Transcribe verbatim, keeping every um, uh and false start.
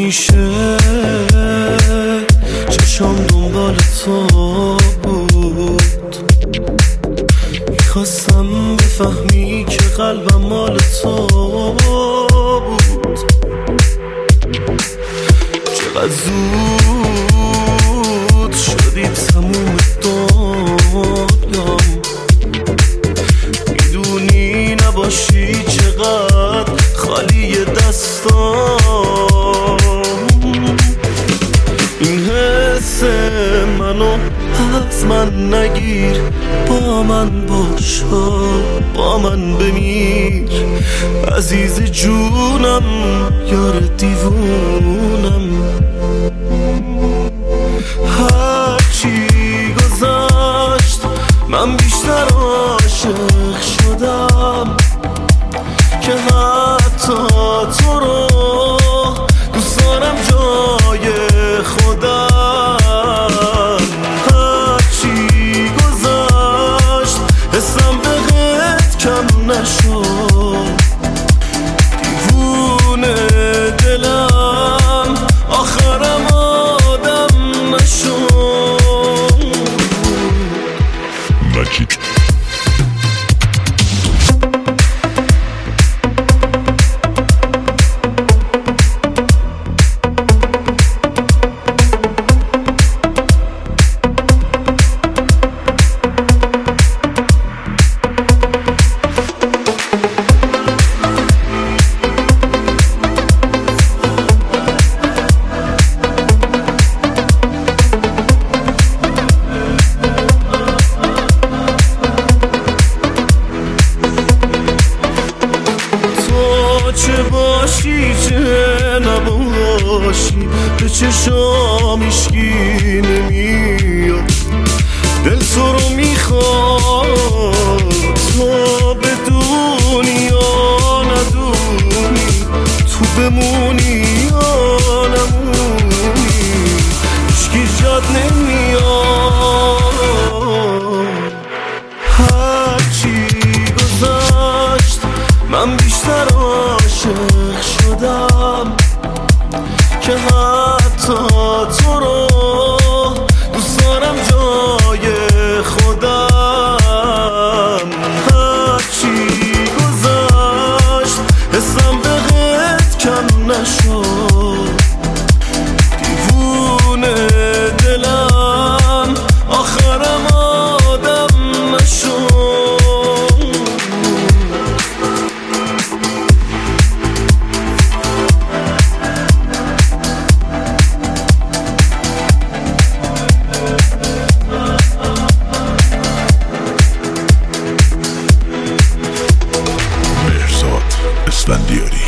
همیشه چشم دنبال تو بود، میخواستم بفهمی که قلبم مال تو بود. چقدر زود شدی تموم دنیام، میدونی نباشی چقدر خالی دستام. این حس منو از من نگیر، با من باش، با من بمیر عزیز جونم، یار دیوونم. هرچی گذشت من بیشتر عاشق شدم، که حتی تو رو دوست دارم جای خودم. هرچی گذشت حسم بهت کم نشد، دیوونه دلم آخرم آدم نشد. مجید چه باشی چه نباشی، به چشام ایشکی نمیاد. دل تو رو میخواد، تو بدونی یا ندونی، تو بمونی یا نمونی، ایشکی جاد نمیاد. هرچی گذشت من بیشتر عاشق شدم، که حتی تو رو دوست دارم جای خودم. هرچی گذشت حسم بهت کم نشد، دیوونه دلم آخرم آدم نشد. اسفندیاری.